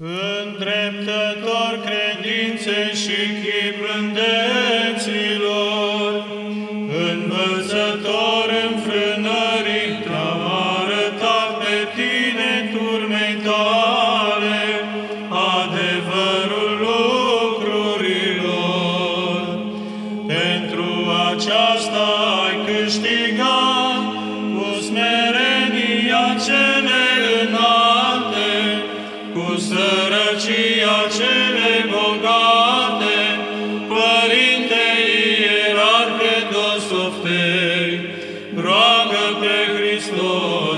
Îndreptător credinței și chip blândeților, învățător înfrânării, te-am arătat pe tine turmei tale, adevărul lucrurilor. Pentru aceasta ai câștigat cu smerenia cele înalte, cu sărăcia cele bogate, Părinte Ierarhe Dosoftei, roagă pe Hristos.